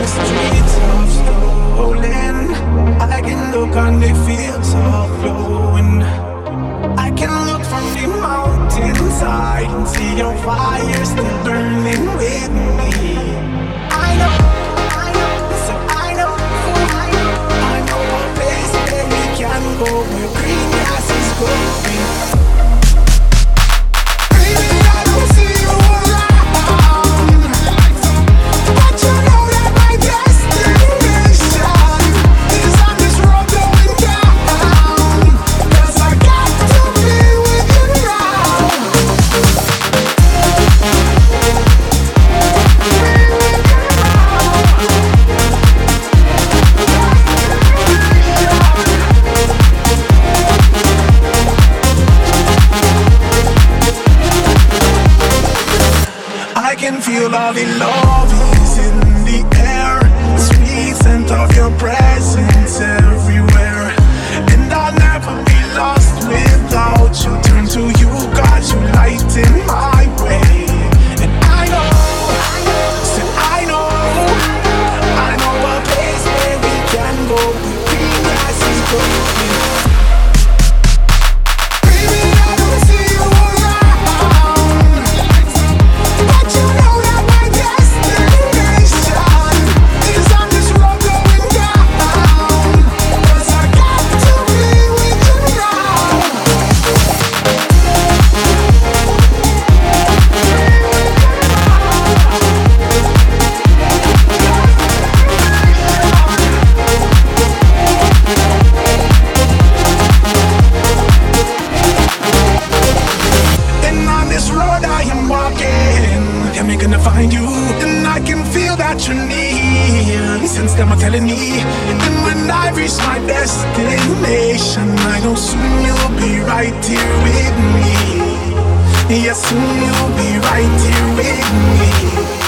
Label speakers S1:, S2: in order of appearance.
S1: streets are stolen. I can look on the fields all flowing. I can look from the mountainside and see your fire still burning with me. I know, so I know a place where we can go, where green grass is growing. Baby, I don't see you around, but you know that my destination is on this road going down. 'Cause I got to be with you now. I can feel all the love is in the air, the sweet scent of your presence everywhere. And I'll never be lost without you. Turn to you, God, you lighten my way. And I know, said I know a place where we can go, where green grass is growing. Baby, I don't see you around, but you know that my destination is on this road going down. 'Cause I got to be with you now. And on this road I am walking, I'm gonna find you, and I can feel that you're near. Since them are telling me, and when I reach my destination, I know soon you'll be right here with me. Yes, soon you'll be right here with me.